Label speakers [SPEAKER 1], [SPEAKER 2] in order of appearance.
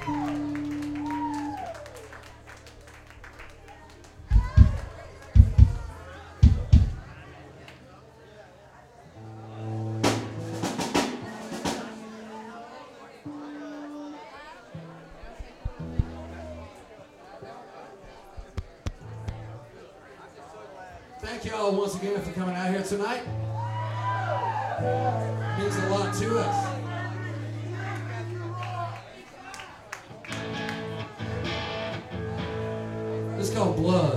[SPEAKER 1] Thank you all once again for coming out here tonight. It means a lot to us. This is called Blood.